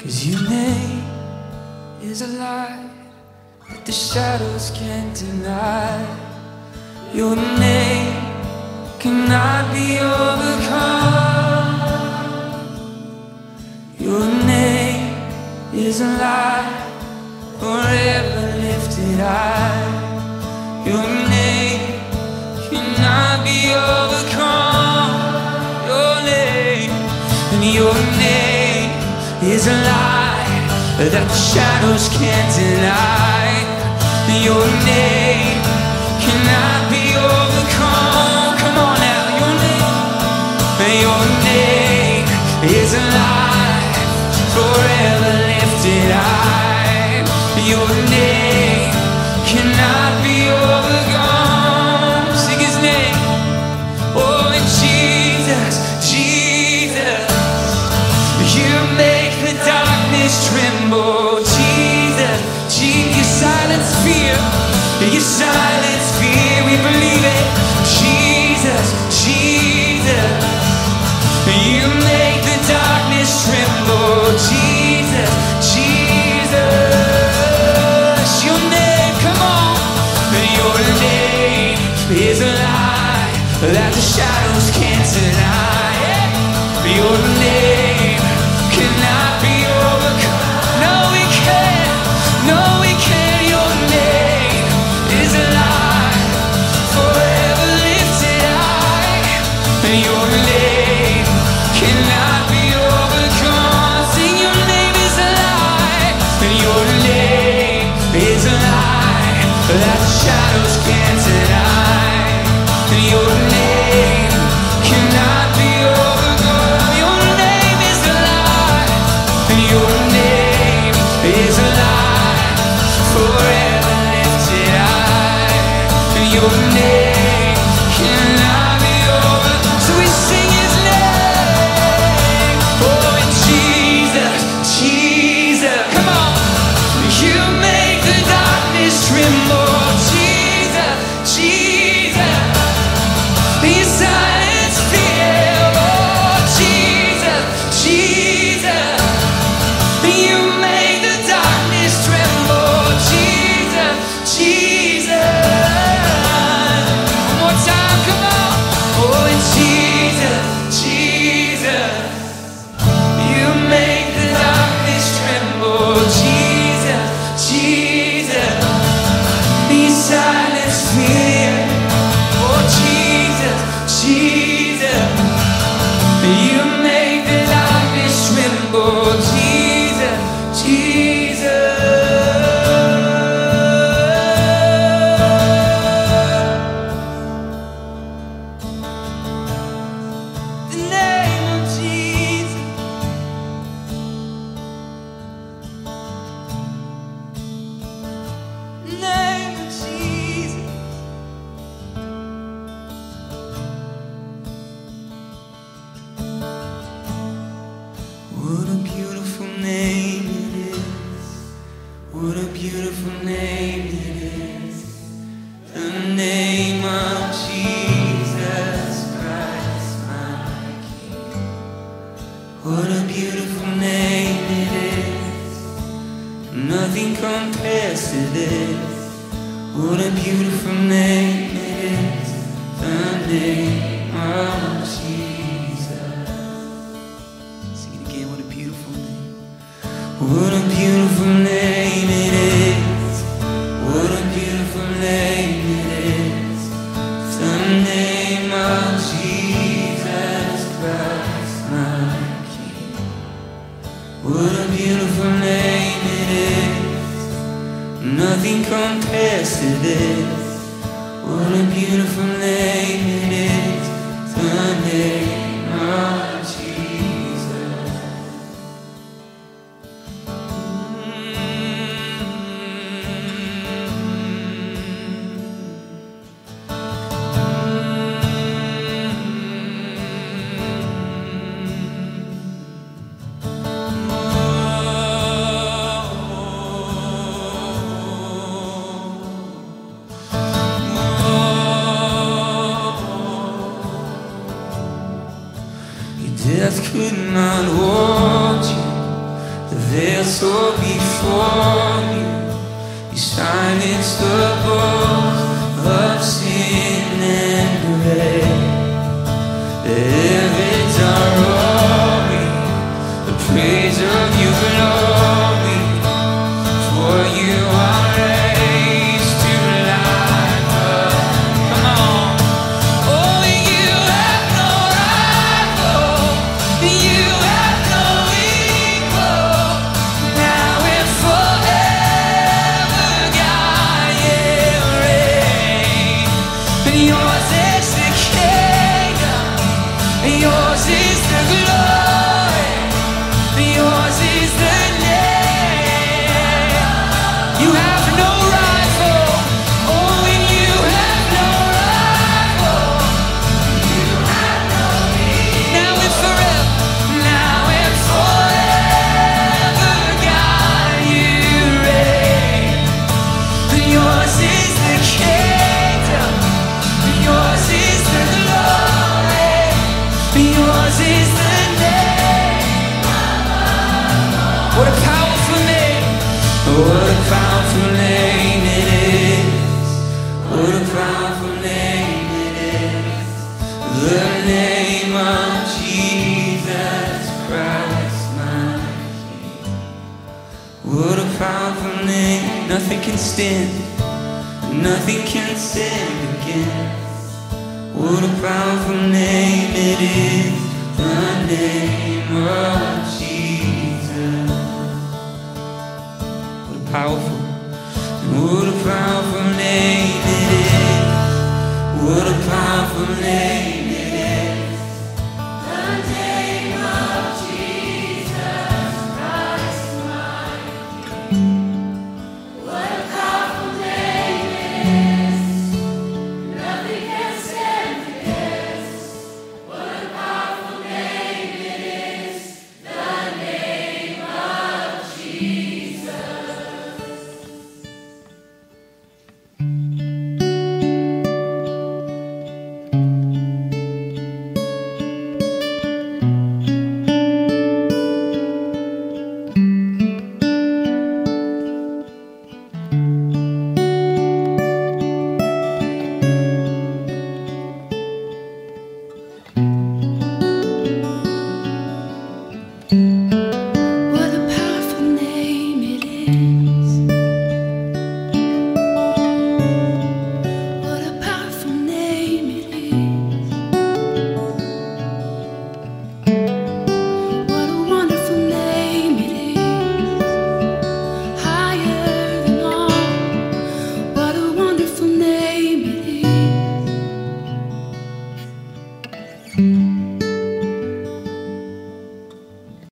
Your name is a light that the shadows can't deny. Your name cannot be overcome. Your name is a light forever lifted high. Your name cannot be overcome. Your name, and your name is a light that the shadows can't deny. Your name cannot be overcome. Come on now, your name is a light forever lifted high. Your name cannot be overcome. Sing his name. Oh, and Jesus, Jesus, you make the darkness tremble. Jesus, Jesus, you silence fear. You silence fear, we believe it. Jesus, Jesus, you make the darkness tremble. Jesus, Jesus, your name, come on. Your name is a light that the shadows can't deny. Your name cannot be overcome. No, we can't. No, we can't. Your name is a light forever lifted high. Your name cannot be overcome. Sing, your name is a light. Your name is a light that the shadows can't deny. Your name cannot be overcome. Your name is a light. Your name is a light forever lifted high. Your name cannot be overcome. So we sing his name. Oh, and Jesus, Jesus, come on. You make the darkness tremble. Jesus, Jesus, you silence fear. Oh, Jesus, Jesus, you make the darkness tremble. Jesus, Jesus. One more time, come on. Oh, and Jesus, Jesus, you make the darkness tremble. Jesus, Jesus, you silence fear. Oh, Jesus, Jesus, you make the darkness tremble. Jesus, Jesus. The name of Jesus. The name of Jesus. What a beautiful name it is. What a beautiful name it is. The name of Jesus Christ, my King. What a beautiful name it is. Nothing compares to this. What a beautiful name it is. The name of Jesus. Sing it again, what a beautiful name. What a beautiful name it is. What a beautiful name it is. The name of Jesus Christ, my King. What a beautiful name it is. Nothing compares to this. What a beautiful name it is. The name of Jesus. They'll soar before you. You silence the voice of sin and grave. The heavens are roaring the praise of your glory. For you are raised to life. Come on. Oh, you have no rival. You have no equal. Now and forever, God, you reign. Yours is the kingdom. Yours is the glory. Yours is the name. You have no rival. Oh, and you have no rival. You have no equal. Now and forever. Now and forever, God, you reign. Yours is the kingdom. Yours is the glory. Yours is the name. What a powerful name. What a powerful name it is. What a powerful name it is. The name of Jesus Christ, my King. What a powerful name. Nothing can stand. Nothing can stand against. What a powerful name it is, the name of Jesus. What a powerful name it is. What a powerful name it is, the name of Jesus Christ, my King. What a powerful name it is. Nothing can stand against. What a powerful name it is, the name of Jesus. What a powerful name it is. What a powerful name it is. What a wonderful name it is. Higher than all. What a wonderful name it is.